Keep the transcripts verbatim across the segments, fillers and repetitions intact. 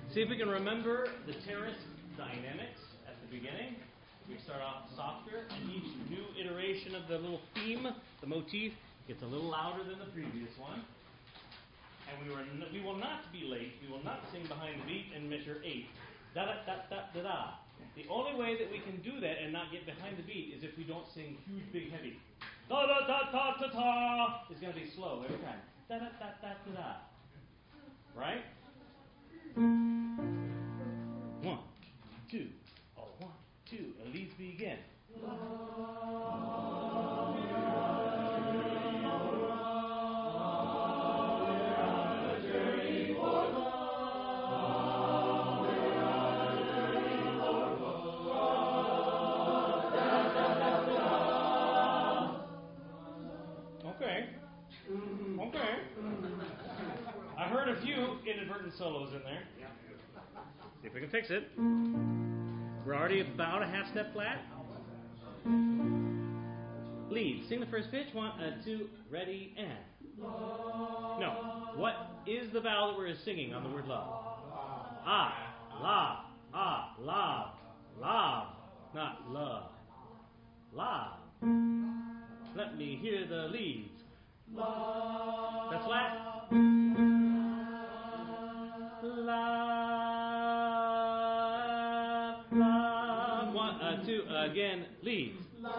See if we can remember the terrace dynamics at the beginning. We start off softer, and each new iteration of the little theme, the motif, gets a little louder than the previous one. And we, were n- we will not be late. We will not sing behind the beat in measure eight. Da da da da da da. The only way that we can do that and not get behind the beat is if we don't sing huge, big, heavy. Da da da da da da. It's going to be slow every time. Da da da da da da. Right? One, two, oh, one, two. And leads begin. Okay. Okay. I heard a few inadvertent solos in there. See if we can fix it. We're already about a half step flat. Lead. Sing the first pitch. One, uh, two, ready, and. No. What is the vowel that we're singing on the word love? Ah, la, ah, la, la, not love. La. Let me hear the leads. That's flat. La, la. One, uh, two, again, leads.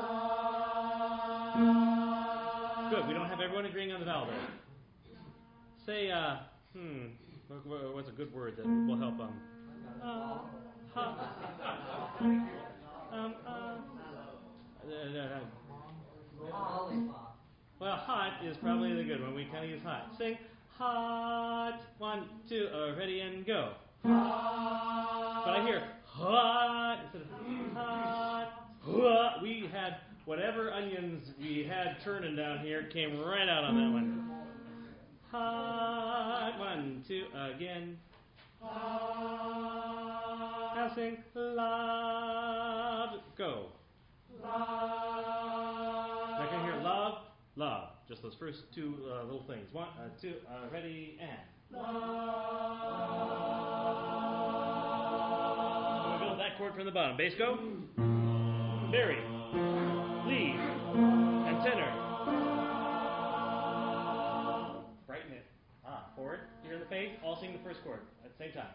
Good. We don't have everyone agreeing on the vowel there. Say, uh, hmm, what's a good word that will help them? Uh, ha. Um, uh, uh, uh, Well, hot is probably the good one. We kind of use hot. Sing hot. One, two, uh, ready, and go. Hot. But I hear hot instead of hot. Hot. We had whatever onions we had churning down here came right out on that one. Hot. One, two, again. Hot. Now sing love. Go. Love. I can hear love. Love. Just those first two uh, little things. One, uh, two, uh, ready, and. Love. We build that chord from the bottom. Bass go. Barry. Lead. And tenor. Brighten it. Ah, forward. Here in the face. All sing the first chord at the same time.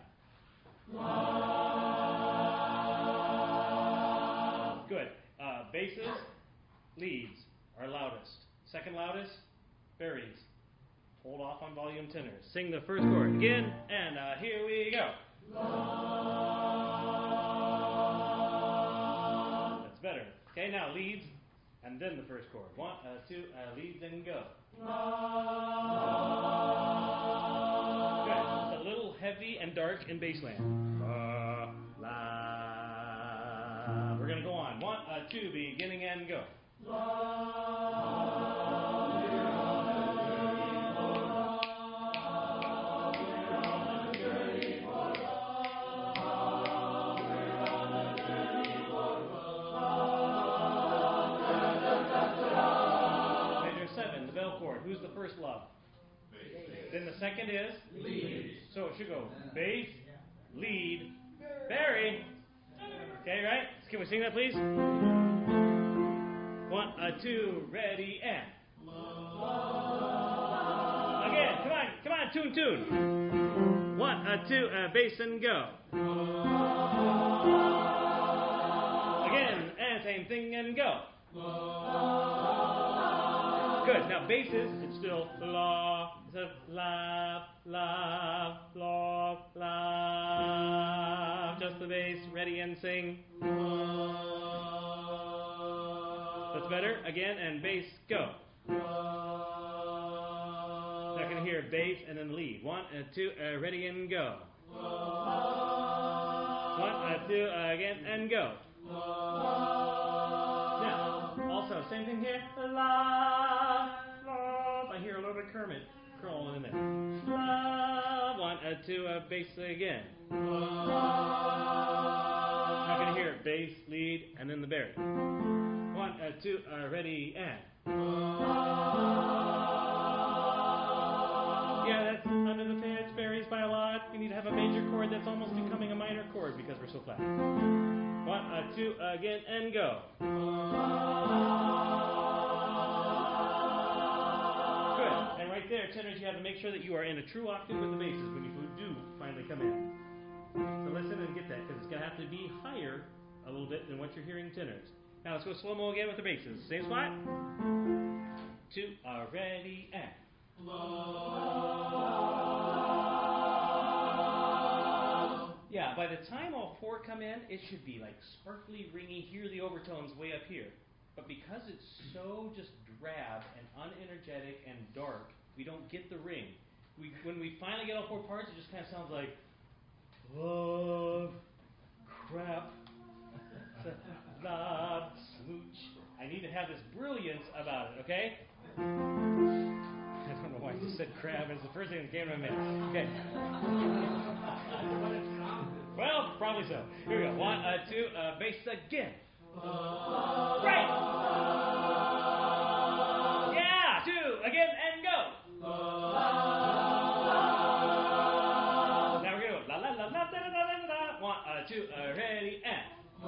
Love. Good. Uh, basses, leads are loudest. Second loudest, berries. Hold off on volume tenor. Sing the first chord again, and uh, here we go. Love. That's better. Okay, now leads, and then the first chord. One, uh, two, uh, leads, and go. Love. Good. It's a little heavy and dark in bassland. Uh, la. We're going to go on. One, uh, two, beginning, and go. Who's the first love? Bass. Then the second is? Lead. So it should go bass, lead, Barry. Okay, right? Can we sing that, please? One, uh, two, ready, and. Again, come on, come on, tune, tune. One, uh, two, uh, bass, and go. Again, and same thing, and go. Good. Now basses, it's still la, la, la, la, la. Just the bass, ready, and sing. That's better. Again, and bass, go. Now I can hear bass and then lead. One, and two, uh, ready, and go. One, uh, two, uh, again, and go. Now, also, same thing here. La, la. I hear a little bit of Kermit crawling in there. La, one, uh, two, uh, bass again. Now I can hear bass, lead, and then the Barry. One, uh, two, uh, ready, and. Yeah, that's under the pitch, varies by a lot. You need to have a major chord that's almost because we're so flat. One, uh, two, again, and go. Good. And right there, tenors, you have to make sure that you are in a true octave with the basses when you do finally come in. So listen and get that, because it's going to have to be higher a little bit than what you're hearing tenors. Now let's go slow-mo again with the basses. Same spot. Two, are ready, and. Yeah, by the time all four come in, it should be like sparkly, ringy, hear the overtones way up here. But because it's so just drab and unenergetic and dark, we don't get the ring. We, when we finally get all four parts, it just kind of sounds like, oh, crap, love, smooch. I need to have this brilliance about it, okay? I don't know why I just said crab. It's the first thing that came to my mind. Okay. Well, probably so. Here we go. One, uh, two, uh, bass again. Right. Yeah, two, again, and go. Now we're going to go la la la la da da da da da. One, uh, two, uh, ready, and.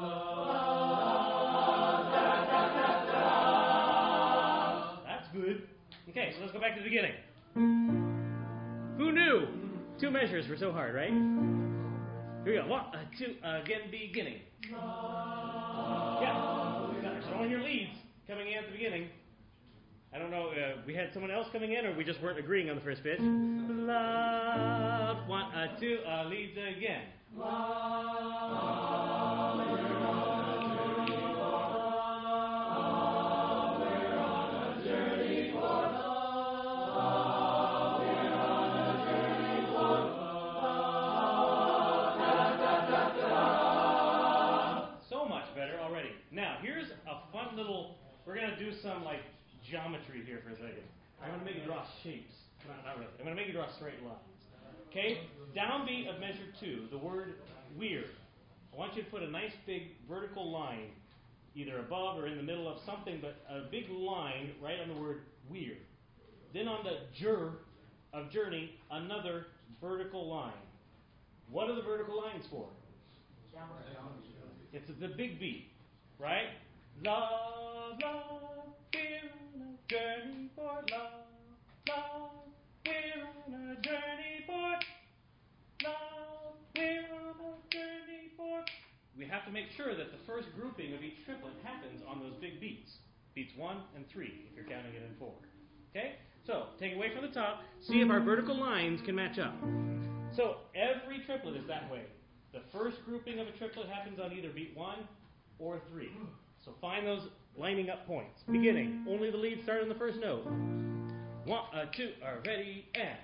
That's good. Okay, so let's go back to the beginning. Who knew? Two measures were so hard, right? Here we go. One, uh, two, uh, again, beginning. Yeah. So I don't hear leads coming in at the beginning. I don't know, uh, we had someone else coming in, or we just weren't agreeing on the first pitch. Loud. One, uh, two, uh, leads again. Little, we're going to do some like geometry here for a second. I'm going to make you draw shapes. Not, not really. I'm going to make you draw straight lines. Okay? Downbeat of measure two, the word weird. I want you to put a nice big vertical line either above or in the middle of something, but a big line right on the word weird. Then on the jur of journey, another vertical line. What are the vertical lines for? It's the big beat, right? Love, love, we're on a journey for love. Love, we're on a journey for love. We're on a journey for. We have to make sure that the first grouping of each triplet happens on those big beats. Beats one and three, if you're counting it in four. Okay? So, take away from the top, see if our vertical lines can match up. So, every triplet is that way. The first grouping of a triplet happens on either beat one or three. So find those lining up points. Beginning, only the lead start on the first note. One, uh, two, are ready, and.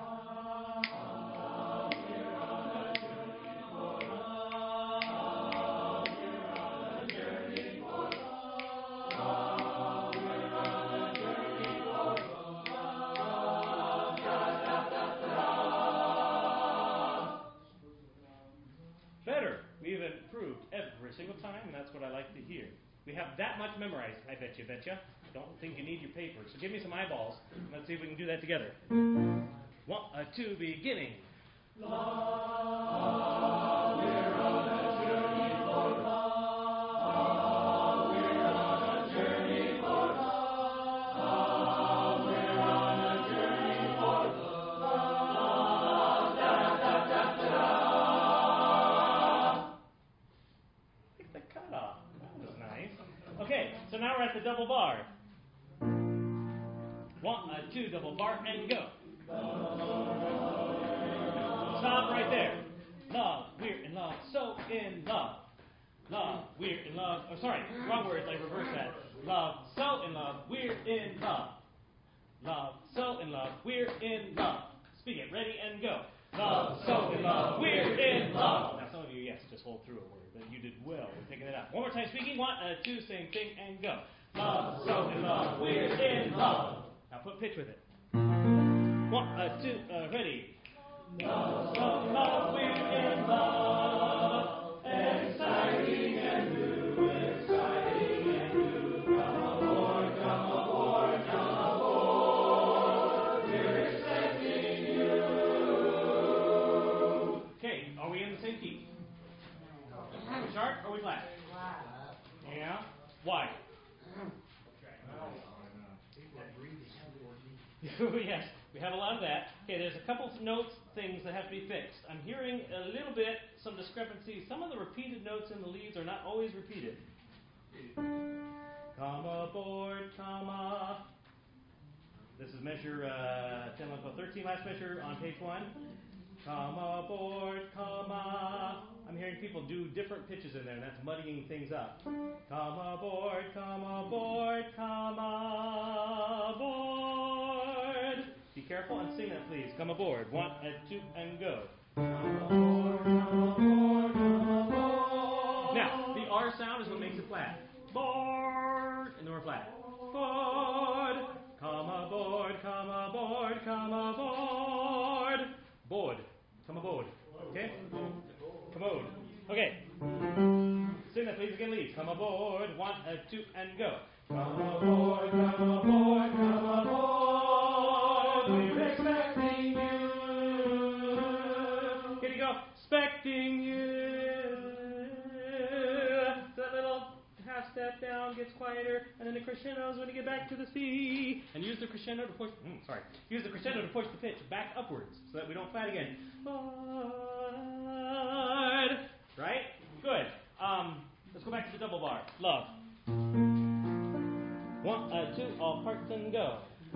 Better. We've improved every single time, and that's what I like to hear. We have that much memorized, I bet you, betcha. Don't think you need your paper. So give me some eyeballs, and let's see if we can do that together. One, uh, two, beginning. Love, we're on a journey for love. We're on a journey for love. We're on a journey for love. Da da da da. Take the cut off. That was nice. Okay, so now we're at the double bar. One, uh, two, double bar, and go. Stop right there. Love, we're in love, so in love. Love, we're in love. Oh, sorry, wrong words. I reversed that. Love, so in love, we're in love. Love, so in love, we're in love. Speak it. Ready and go. Love, so in love, we're in love. Now, some of you, yes, just hold through a word, but you did well in picking it up. One more time speaking. One, uh, two, same thing, and go. Love, so in love, we're in love. Now put pitch with it. One, uh, two, uh, ready. Love, so in love, we're in love. Exciting and new, exciting and new. Come aboard, come aboard, come aboard. We're expecting you. Okay, are we in the same key? Yes, we have a lot of that. Okay, there's a couple notes things that have to be fixed. I'm hearing a little bit, some discrepancies. Some of the repeated notes in the leads are not always repeated. Come aboard, comma. This is measure uh, ten, eleven, twelve, thirteen, last measure on page one. Come aboard, comma. I'm hearing people do different pitches in there, and that's muddying things up. Come aboard, come aboard, come aboard. Be careful and sing that, please. Come aboard. One and two and go. Come aboard, come aboard, come aboard. Now, the R sound is what makes it flat. Board, and then we're flat. Board. Come aboard, come aboard, come aboard. Board. Come aboard. Okay? Commode. Okay. Sing that, please, again, lead. Come aboard. One, and two, and go. Come aboard, come aboard, come aboard. We're expecting you. Here you go. Expecting you. That little half step down gets quieter, and then the crescendos when you get back to the C. And use the crescendo to push. Mm, sorry. Use the crescendo to push the pitch back upwards so that we don't flat again. Lord. Right? Good. Um, let's go back to the double bar. Love. One, uh, two, all parts and go.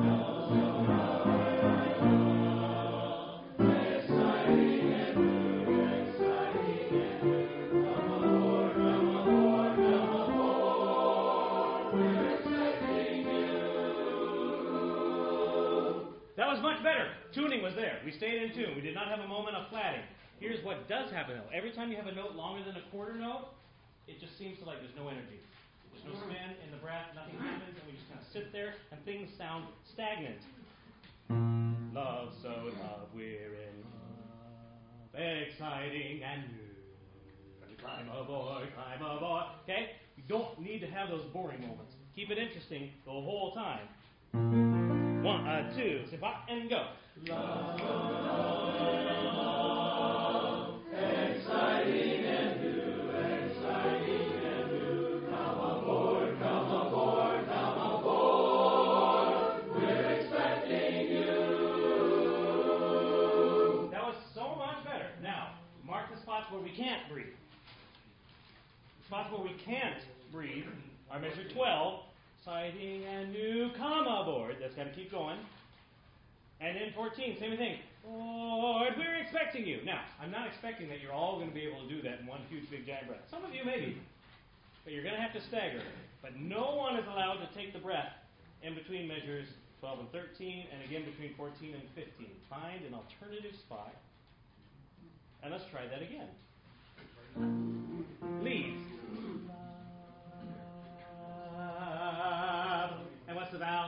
Exciting and new, exciting and new. Come aboard, come aboard, come aboard. We're expecting you. That was much better. Tuning was there. We stayed in tune. We did not have a moment of flatting. Here's what does happen, though. Every time you have a note longer than a quarter note, it just seems to like there's no energy. There's no spin in the breath. Nothing happens, and we just kind of sit there, and things sound stagnant. Love, so love, we're in love. Exciting and new. Climb aboard, climb aboard. Okay? You don't need to have those boring moments. Keep it interesting the whole time. One, uh, two, sit back and go. Love, exciting and new, exciting and new. Come aboard, come aboard, come aboard. We're expecting you. That was so much better. Now, mark the spots where we can't breathe. Spots where we can't breathe are measure twelve. Exciting and new, come aboard. That's got to keep going. And then fourteen, same thing. Lord, we're expecting you. Now, I'm not expecting that you're all going to be able to do that in one huge, big, giant breath. Some of you maybe. But you're going to have to stagger. But no one is allowed to take the breath in between measures twelve and thirteen, and again between fourteen and fifteen. Find an alternative spot. And let's try that again. Lead. Love. And what's the vowel?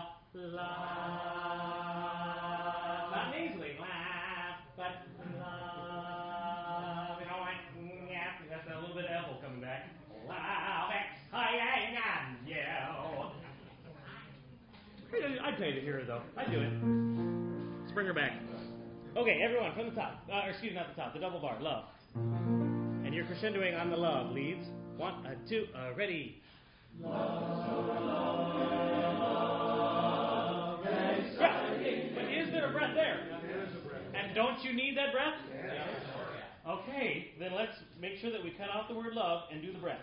Love. Not nasally. Laugh. But love. You know what? Yeah. That's a little bit of elbow coming back. Love. Exciting and yell. I'd pay to hear it, though. I'd do it. Let's bring her back. Okay, everyone, from the top. Uh, or excuse me, not the top. The double bar. Love. And you're crescendoing on the love. Leads. One, uh, two, uh, ready. Love, love, yeah, but is there a breath there? And don't you need that breath? Okay, then let's make sure that we cut out the word love and do the breath.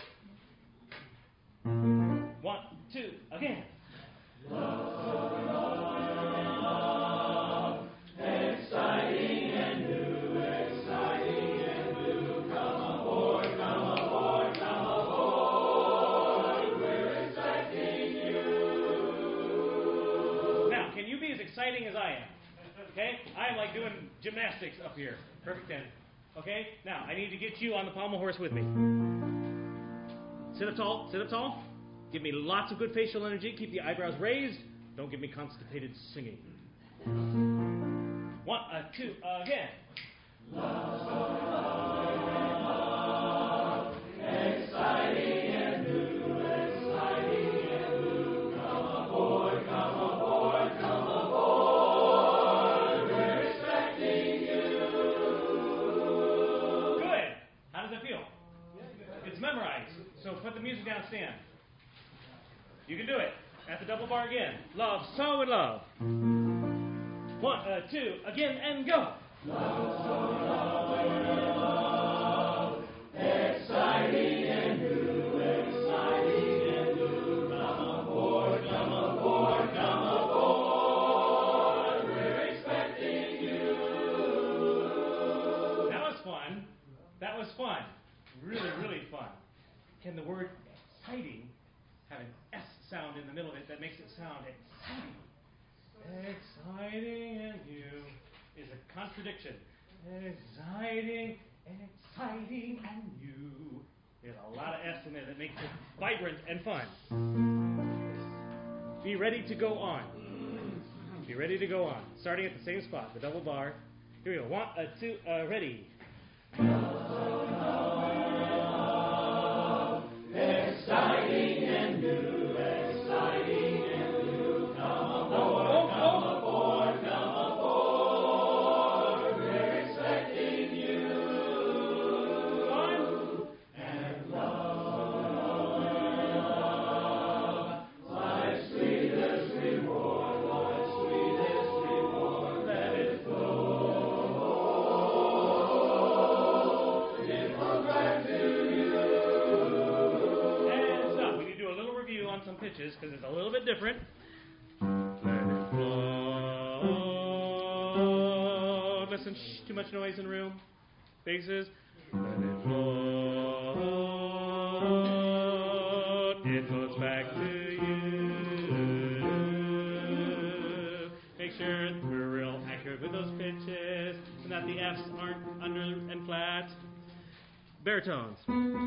One, two, again. Love, love, exciting and new, exciting and new. Come aboard, come aboard, come aboard. We're expecting you. Now, can you be as exciting as I am? Okay? I am like doing gymnastics up here. Perfect ten. Okay? Now, I need to get you on the pommel horse with me. Sit up tall. Sit up tall. Give me lots of good facial energy. Keep the eyebrows raised. Don't give me constipated singing. One, uh, two, uh, again. Love, love, exciting and new, exciting and new. Come aboard, come aboard, come aboard. We're expecting you. Good. How does that feel? It's memorized. So put the music down, stand. You can do it. At the double bar again. Love, so in love. One, uh, two, again, and go. Love, so love, love, exciting and new, exciting and new. Come aboard, come aboard, come aboard. We're expecting you. That was fun. That was fun. Really, really fun. Can the word exciting have an S sound in the middle of it that makes it sound exciting? Exciting and new is a contradiction. Exciting, exciting and new. There's a lot of S in there that makes it vibrant and fun. Be ready to go on. Be ready to go on. Starting at the same spot, the double bar. Here we go. One, uh, two, uh, ready. Exciting and new, exciting and new. Come aboard, come aboard, come aboard. We're expecting you. Fun and love. Life's sweetest reward, life's sweetest reward. Let it flow. It goes back to some pitches because it's a little bit different. Let it float. Listen, shh, too much noise in the room. Basses. Let it float. It floats back to you. Make sure we're real accurate with those pitches and that the F's aren't under and flat. Baritones.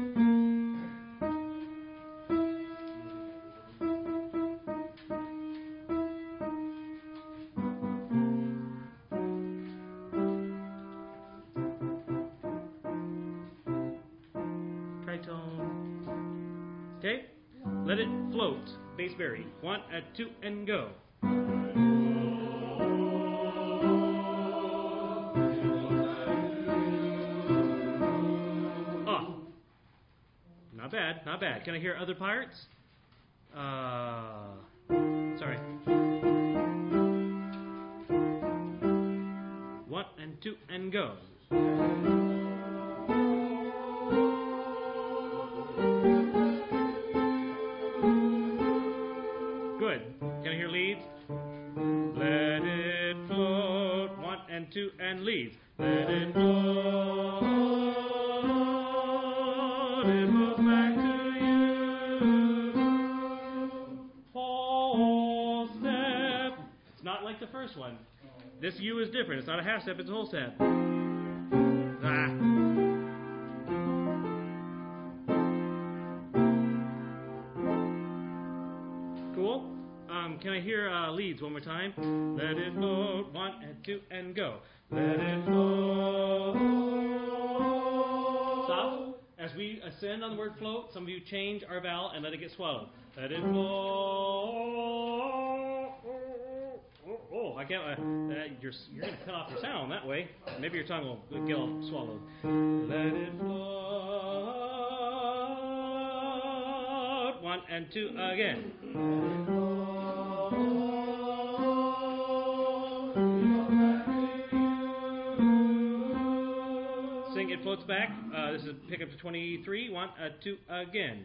Okay, let it float. Bass bari. One, and two, and go. Oh, not bad, not bad. Can I hear other parts? Uh, sorry. One, and two, and go. Good. Can I hear leads? Let it float. One and two and leads. Let it float. It flows back to you. Whole step. It's not like the first one. This U is different. It's not a half step. It's a whole step. Ah. Cool. Um, can I hear uh, leads one more time? Let it float. One and two and go. Let it float. Stop. As we ascend on the word float, some of you change our vowel and let it get swallowed. Let it float. Oh, I can't. Uh, uh, you're you're going to cut off your sound that way. Maybe your tongue will get all swallowed. Let it float. One and two again. Sing It Floats Back. Uh, this is pick up to twenty-three. One, uh, two again.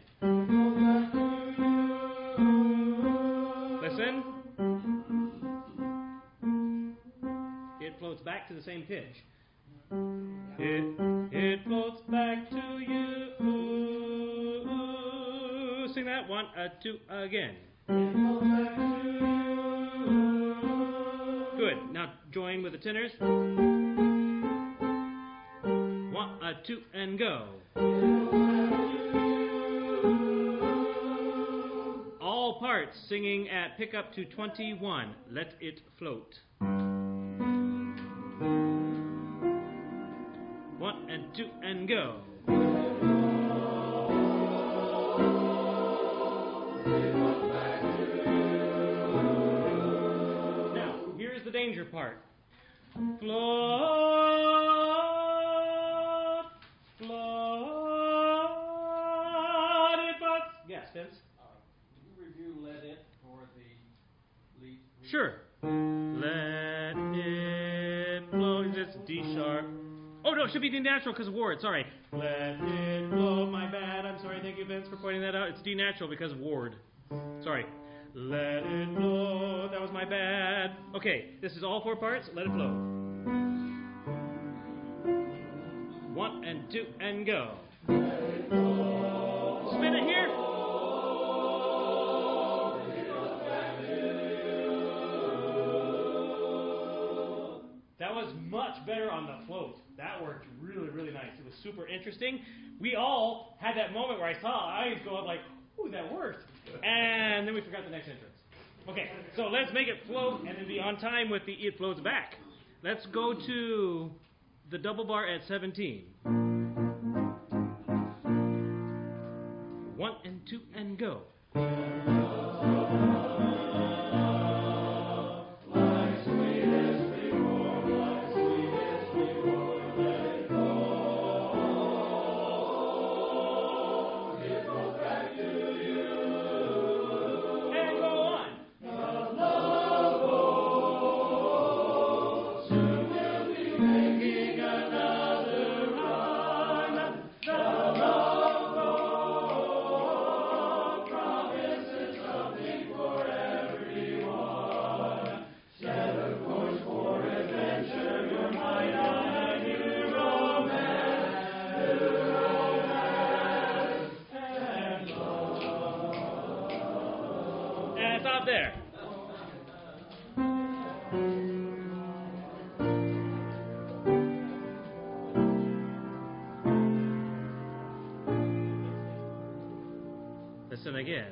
Listen. It floats back to the same pitch. It, it floats back to you. Sing that. One, uh, two again. Good. Now join with the tenors. One, uh, two, and go. All parts singing at pick up to twenty-one. Let it float. One and two and go. Now, here's the danger part. Float, float, it floats. Yes, Vince? Uh, can you review Let It for Sure. Let it blow. It's D sharp. Oh no, it should be D natural because of Ward. Sorry. Let it blow. My bad. I'm sorry. Thank you, Vince, for pointing that out. It's D natural because of Ward. Sorry. Let it blow. That was my bad. Okay, this is all four parts. Let it blow. One and two and go. Let it blow. Spin it here. That was much better on the float. That worked really, really nice. It was super interesting. We all had that moment where I saw eyes go up like, ooh, that worked. And then we forgot the next entrance. Okay, so let's make it float and then be on time with the it floats back. Let's go to the double bar at seventeen. One and two and go. Stop there. Listen again.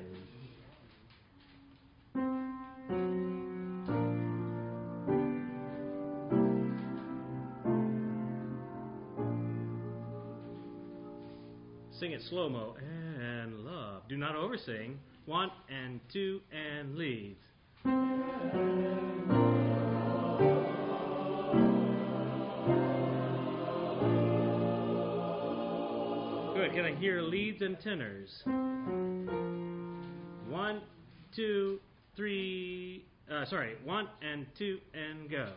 Sing it slow-mo and love. Do not oversing. One and two and leave. Good. Can I hear leads and tenors? One, two, three. Uh, sorry. One and two and go.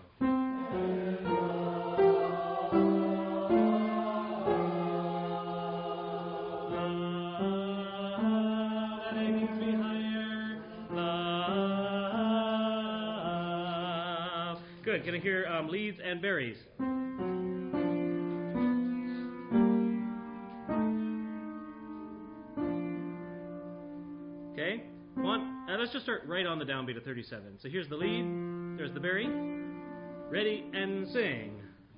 Good. Can I hear um, leads and berries? Okay. One. Uh, let's just start right on the downbeat of thirty-seven. So here's the lead. There's the berry. Ready and sing.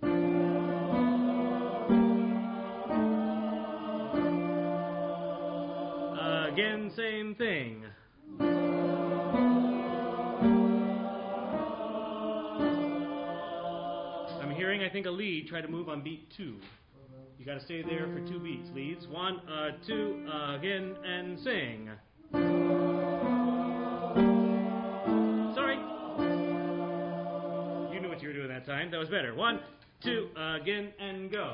Uh, again, same thing. I think a lead, try to move on beat two. You got to stay there for two beats. Leads. One, uh, two, uh, again, and sing. Sorry. You knew what you were doing that time. That was better. One, two, uh, again, and go.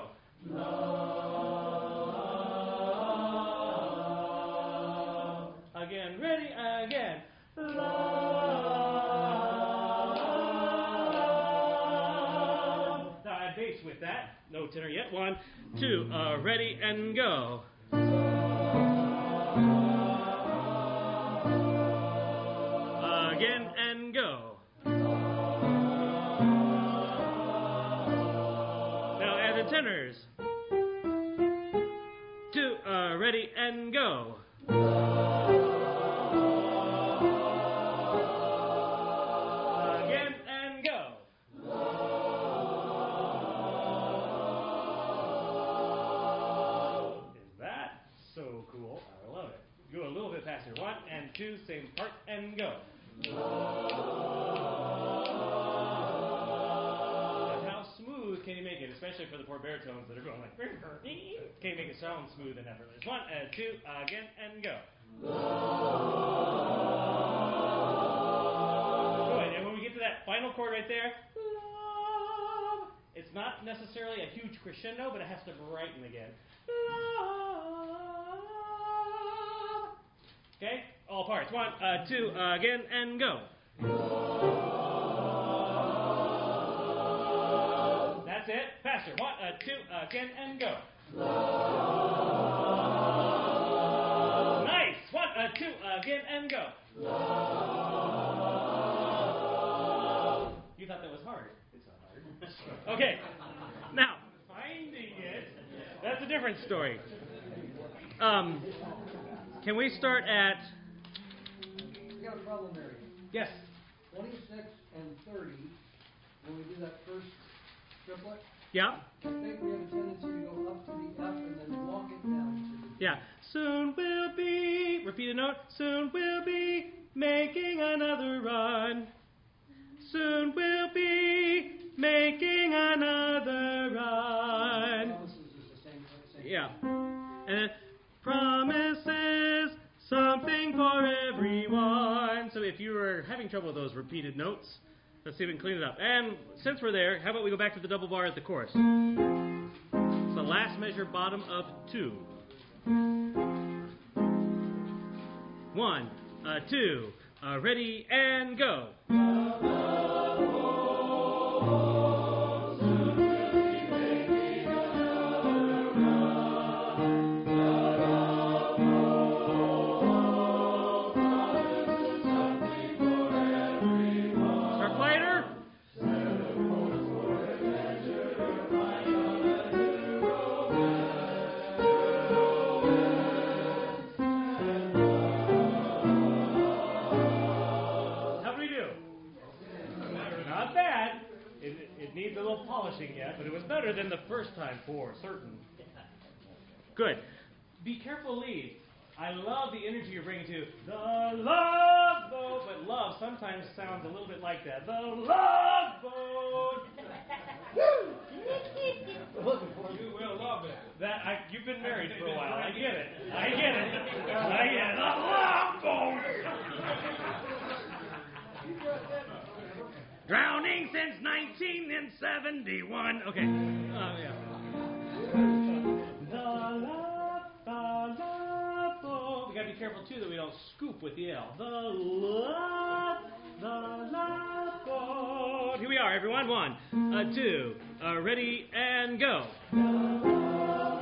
Love. Again. Ready? Again. Love. Bass with that. No tenor yet. One, two, uh, ready and go. Again and go. Now add the tenors. Two, uh, ready and go. One and two, same part, and go. And how smooth can you make it, especially for the poor baritones that are going like, can you make it sound smooth and effortless? One and two, again, and go. Good, and when we get to that final chord right there, love, it's not necessarily a huge crescendo, but it has to brighten again. Love. Okay, all parts. One, uh, two, uh, again, and go. That's it. Faster. One, uh, two, uh, again, and go. Nice. One, uh, two, uh, again, and go. You thought that was hard. It's not hard. Okay. Now, finding it, that's a different story. Um, can we start at... We got a problem there. Yes. twenty-six and thirty, when we do that first triplet, Yeah. I think we have a tendency to go up to the F and then walk it down to the Yeah. Soon we'll be, repeat a note, soon we'll be making another run. Soon we'll be making another run. Promises is the same, same Yeah. And then promises something for everyone. So if you were having trouble with those repeated notes, let's see if we can clean it up. And since we're there, how about we go back to the double bar at the chorus? It's the last measure, bottom of two. One, uh, two, uh, ready, and go. Start quieter. Not bad. It, it needs a little polishing yet, but it was better than the first time for certain. Good. Be careful, Lee. I love the energy you're bringing to the love boat, but love sometimes sounds a little bit like that. The love boat. You will love it. That I, you've been married for a while. I get it. I get it. I get it. The love boat. Drowning since nineteen seventy-one. Okay. Uh, yeah. The love, the love boat. We gotta be careful too that we don't scoop with the L. The love, the love boat. Here we are, everyone. One, uh, two, uh, ready, and go. The love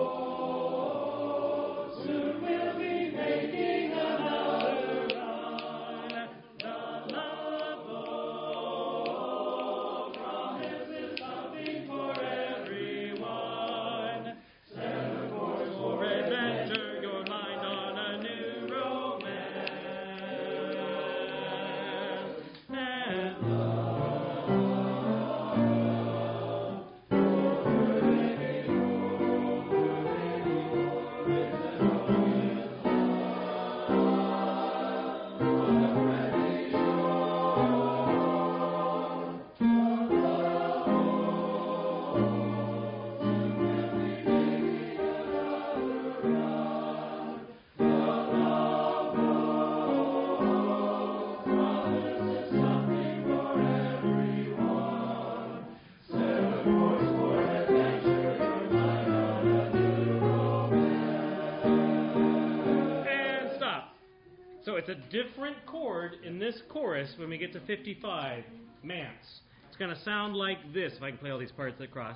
boat. Soon we'll be making another run. The love boat promises something for everyone. Set a course for adventure, your mind on a new romance. And And stop. So it's a different chord in this chorus when we get to fifty-five, Mance. It's going to sound like this, if I can play all these parts across.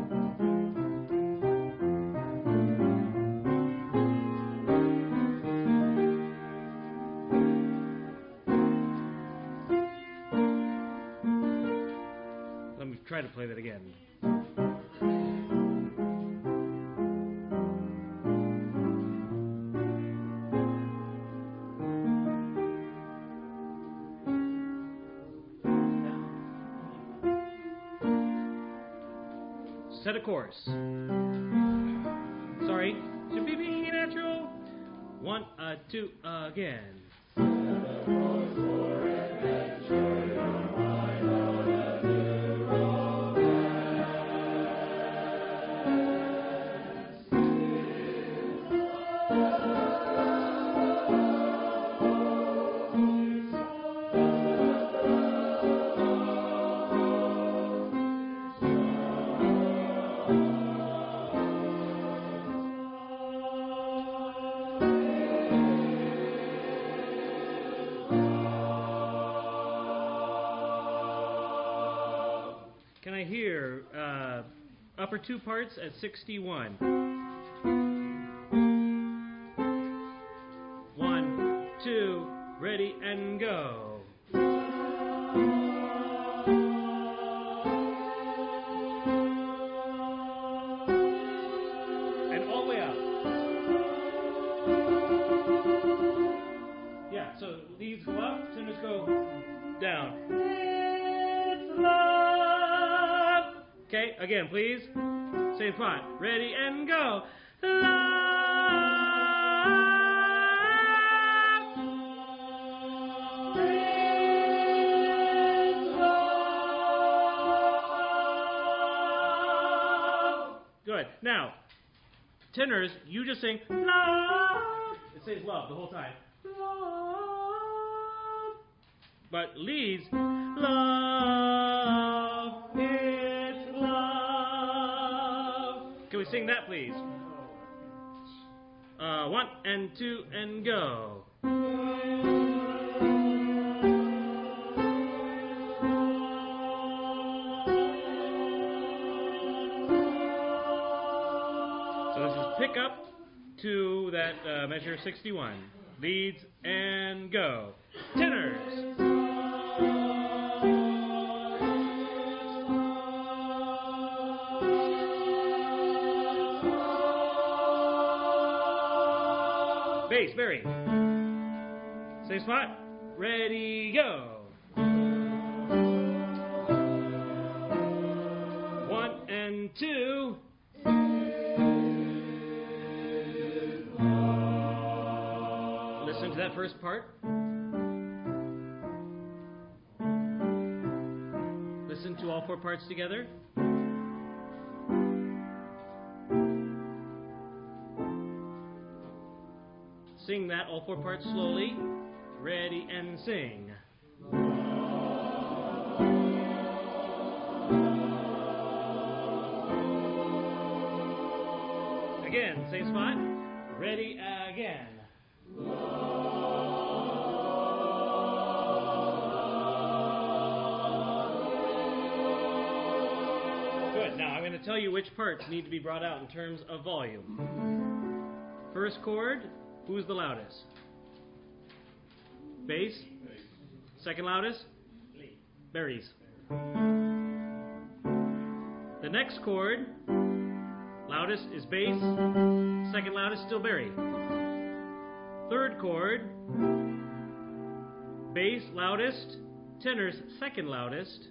Let me try to play that again. Set a course. Sorry. Should be be natural. One, uh, two, uh, again. hear uh, upper two parts at sixty-one. One, two, ready, and go. And all the way up. Yeah, so leads go up, tenors go down. It's love. Okay, again, please. Same spot. Ready and go. Love. It's love. Good. Now, tenors, you just sing love. It says love the whole time. Love. But leads, love, it's love. Can we sing that, please? Uh, one and two and go. So this is pick up to that uh, measure sixty-one. Leads and go. Tenors. Bass, Barry. Same spot. Ready, go. One and two. Listen to that first part. Listen to all four parts together. Sing that, all four parts slowly. Ready and sing. Again, same spot. Ready again. Good. Now I'm going to tell you which parts need to be brought out in terms of volume. First chord. Who's the loudest? Bass? Second loudest? Barry's. The next chord, loudest is bass. Second loudest, still Barry. Third chord, bass loudest, tenors second loudest.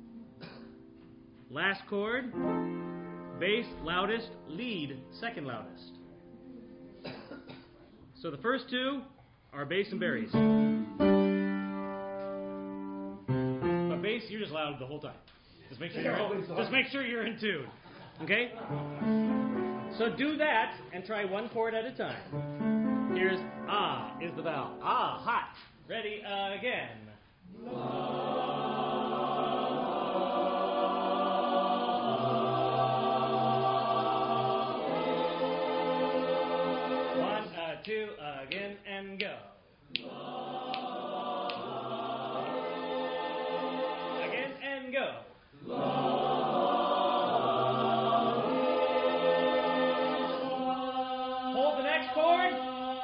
Last chord, bass loudest, lead second loudest. So the first two are bass and Barry's. But bass, you're just loud the whole time. Just make sure you're in, just make sure you're in tune. Okay? So do that and try one chord at a time. Here's ah is the vowel. Ah, hot. Ready again. Two, again, and go. Again, and go. Hold the next chord.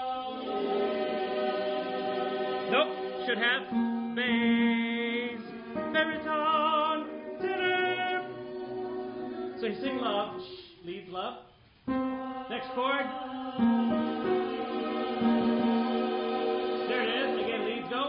Nope, should have bass, baritone, tenor. So you sing love, leads love. Next chord. There it is. Again, leads go.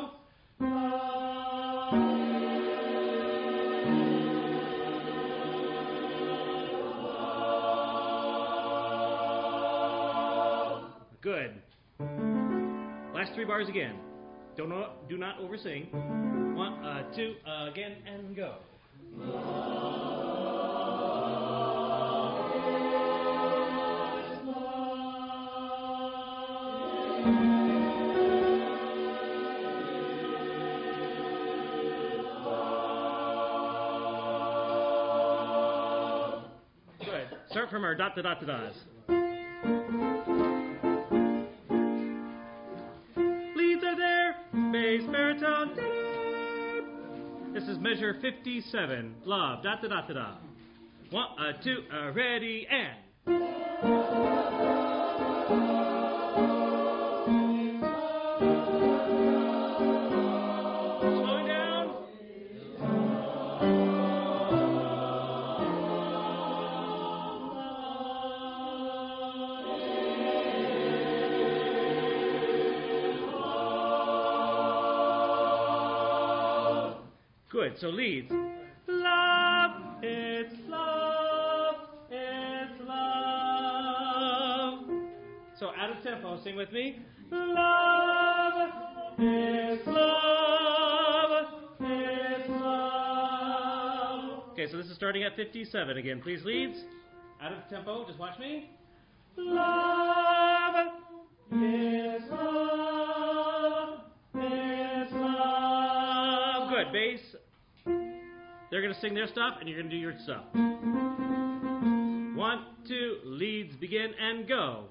Good. Last three bars again. Don't know, do not oversing. One, uh, two, uh, again, and go. Start from our dot to dot to dots. Leads are there, bass, baritone, tenor. This is measure fifty-seven. Love. Da da da da da. One, uh, two, uh, ready, and. Slowing down. Good. So leads. Love, it's love, it's love. So out of tempo, sing with me. Love, it's love, it's love. Okay, so this is starting at fifty-seven again. Please, leads. Out of tempo, just watch me. Love, it's love, it's love. Good, bass. They're going to sing their stuff, and you're going to do your stuff. One, two, leads, begin, and go.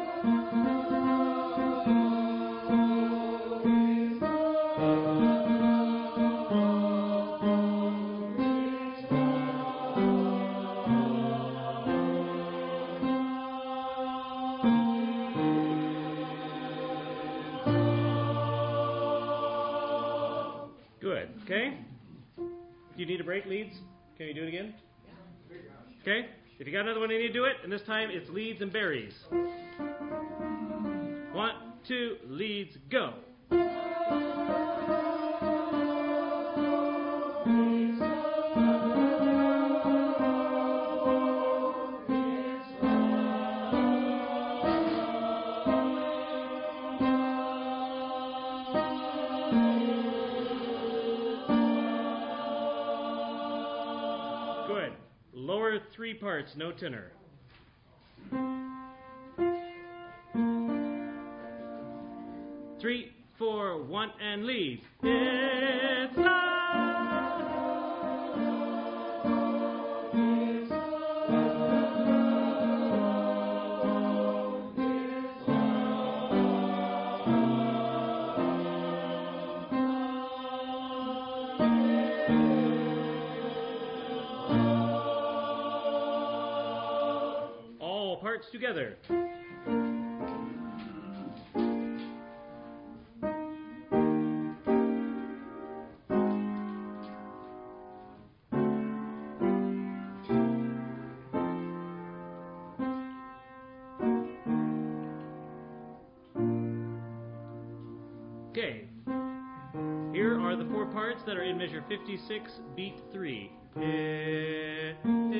Good, okay? Do you need a break, leads? Can you do it again? Okay? If you got another one, you need to do it. And this time it's leads and berries. One, two, leads, go. Good. Lower three parts, no tenor. Three, four, one, and lead. It's love. It's all parts together. Okay, here are the four parts that are in measure fifty-six, beat three. Here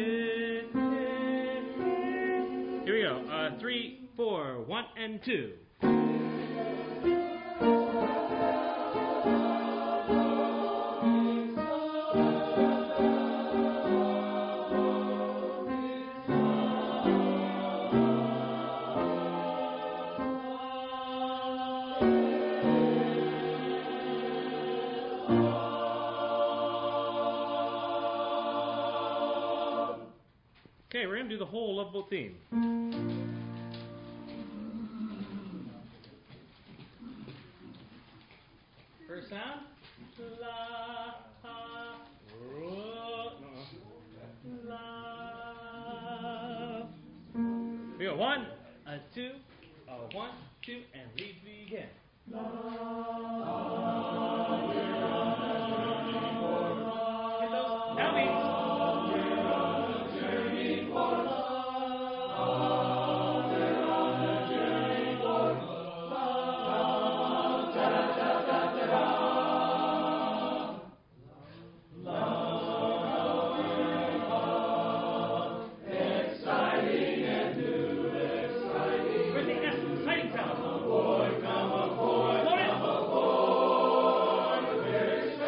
we go. Uh, three, four, one, and two. Okay, we're going to do the whole Love Boat theme. First sound. La, ha, ro, no. Love. We go one, a two, a one, two, and lead begin. Love. Hit those down beats. Come aboard, come aboard, come aboard.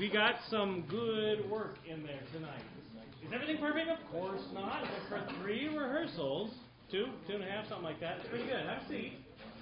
we got some good work in there tonight. Is everything perfect? Of course not. But for three rehearsals, two, two and a half, something like that, it's pretty good. Have a seat.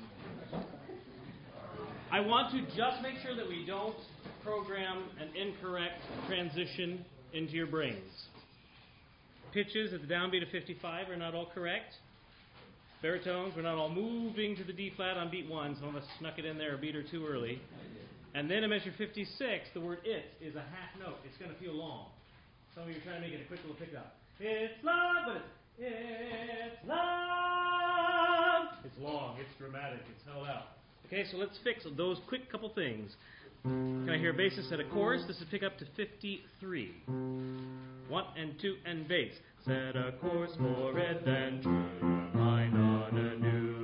I want to just make sure that we don't program an incorrect transition into your brains. Pitches at the downbeat of fifty-five are not all correct. Baritones, we're not all moving to the D flat on beat one. Some of us snuck it in there a beat or two early. And then in measure fifty-six, the word it is a half note. It's going to feel long. Some of you are trying to make it a quick little pickup. It's love, but it's, it's love. It's long, it's dramatic, it's held out. Okay, so let's fix those quick couple things. Can I hear bassist set a chorus? This is pick up to fifty-three. One and two and bass. Set a course for adventure, your mind on a new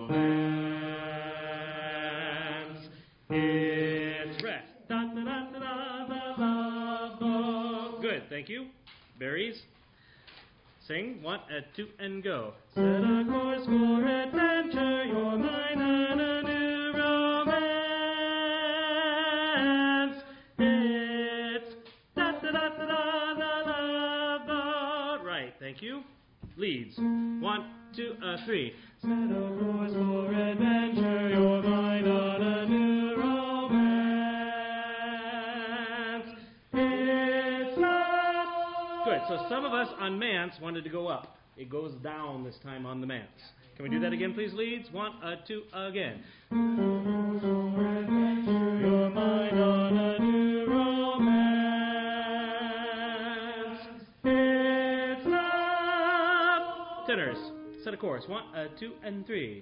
romance. It's rest. Da, da, da, da, da, da, da, da. Good, thank you. Berries. Sing. One and two and go. Set a course for adventure, your mind on a new romance. It's da da da da da da da da. Right, thank you. Leads. One, two, uh, three. Set a course for adventure, your mind on a new romance. It's love. Good. So some of us on Mance wanted to go up. It goes down this time on the Mance. Can we do that again, please, leads? One, uh, two, again. Your mind on a new romance. It's love. Tenors, set a chorus. One, uh, two, and three.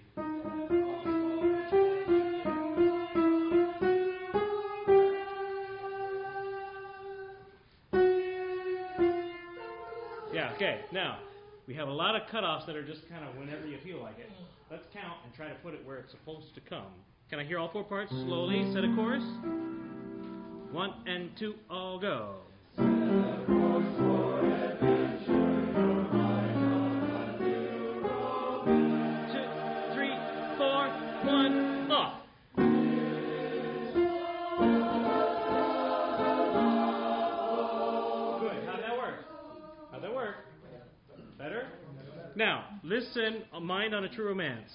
Yeah, okay. Now, we have a lot of cutoffs that are just kind of whenever you feel like it. Let's count and try to put it where it's supposed to come. Can I hear all four parts slowly? Set a chorus. One and two, all go. Set a course for adventure, your mind on a new romance. Two, three, four, one, off. Good. How'd that work? How'd that work? Better? Now, listen, a mind on a true romance.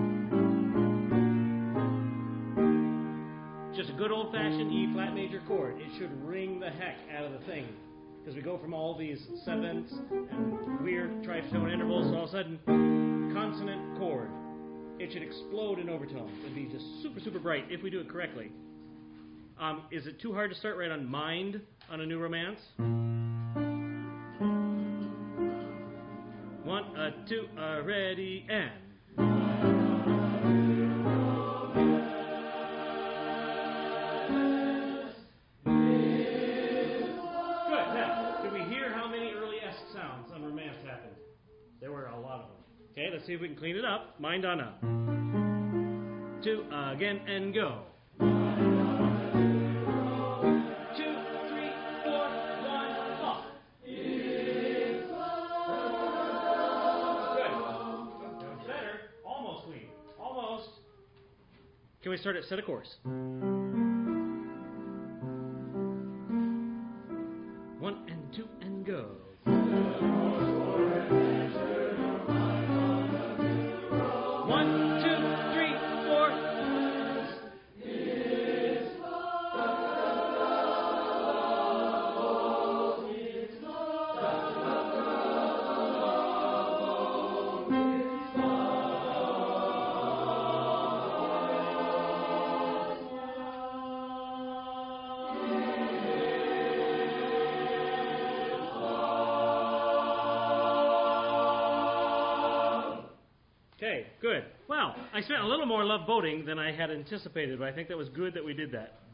Just a good old-fashioned E flat major chord. It should ring the heck out of the thing. Because we go from all these sevenths and weird tritone intervals to all of a sudden, consonant chord. It should explode in overtones. It'd be just super, super bright if we do it correctly. Um, is it too hard to start right on mind on a new romance? One, a two, a ready, and. Good. Now, did we hear how many early S sounds on romance happened? There were a lot of them. Okay, let's see if we can clean it up. Mind on up. Two, uh, again, and go. Can we start at set a course? One and two and go. One, two, three, four. Okay, good. Well, I spent a little more love boating than I had anticipated, but I think that was good that we did that.